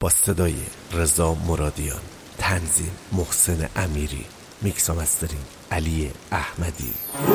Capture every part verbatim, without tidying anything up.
با صدای رضا مرادیان، تنظیم محسن امیری، میکس و مسترینگ علی احمدی.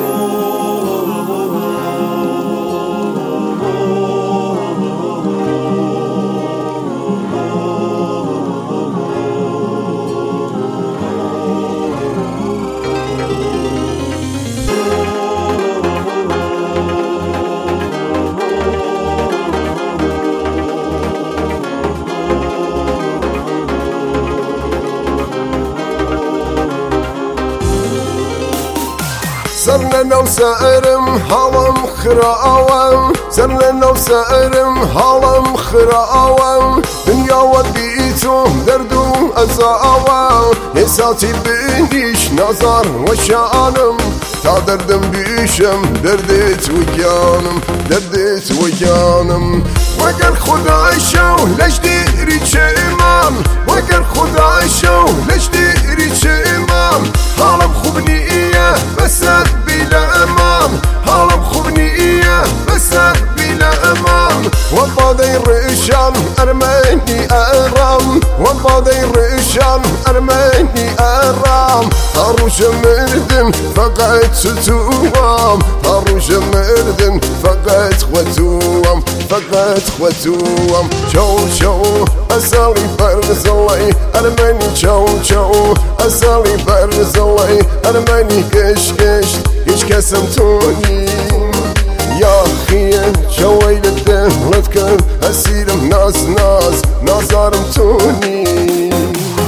سرنا وسائرم هالم خراوام سرنا وسائرم هالم خراوام دنيا وديتو دردو أزاوام يساتي بنيش نظر وشانم تا دردم بيشم دردت وجانم دردت وجانم وقال خداي شو ليش ديري شيمان وقال خداي شو ليش ديري شيمان هالم خوبني إياه بس بلا أمان هالم خوبني إياه بس بلا أمان والباضي الرشان أرماني أرام والباضي الرشان أرماني أرام هاروش مردن فقط ستوام هاروش مردن فقط خوتوام فقط خوتوام شو شو أسالي برز الله أرماني شو شو أسالي برز الله أرماني كش كش هيش كسمتوني يا خيه شويل الدهلت كان أسيرم ناس ناس نازارمتوني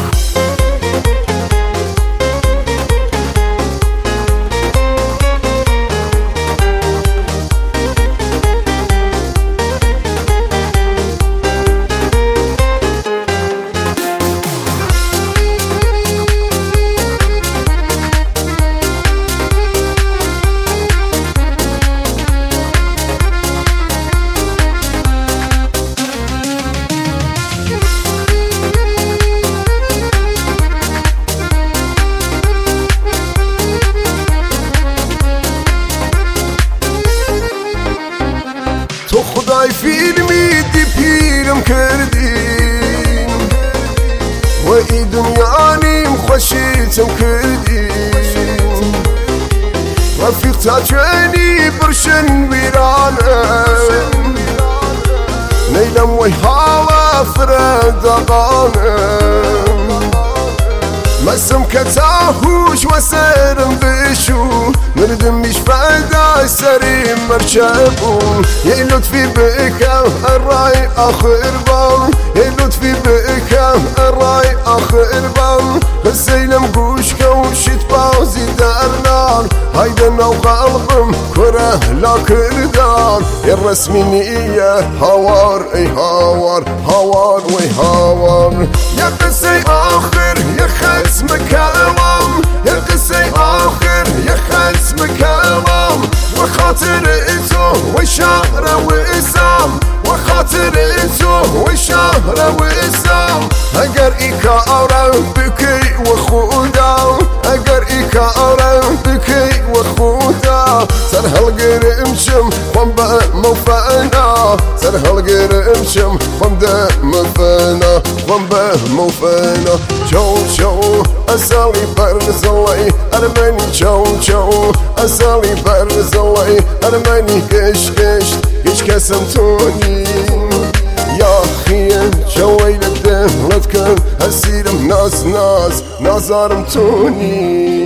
تو خدای فیلمی دی پیرم کردین و ای دنیا نیم خوشیتم کردین رفیق تا جوانی برشن ویرانم نیلم وی حالا فرد آقانم مسم كتاهوش وسرم بشو مردم مش فايدة سريم مرشبو يا لطفي بك الراي آخر بام يا لطفي بك الراي آخر بام السيلم قوش كوشت باوزي درنان هيدا نو قلبم كره لا كردان يا الرسمي نية هوار اي هوار هوار وي هوار يا قصي آخر يا خسم كلام يا قصي آخر يا خسم كلام وخاطر إتو وشهر وإسام وخاطر إتو وشهر وإسام أجر إيكا أورام بكي وخودا أجر إيكا أورام بكي وخودا سر هالقرمشم ومبا موفانا سر هالقرمشم ومدا مفانا ومبا موفانا شو شو أسالي برز الله أرماني شو شو أسالي برز الله أرماني كش كش كش كسمتوني يا خيه شويل الدهلت كان هسيرم ناس ناس نازارمتوني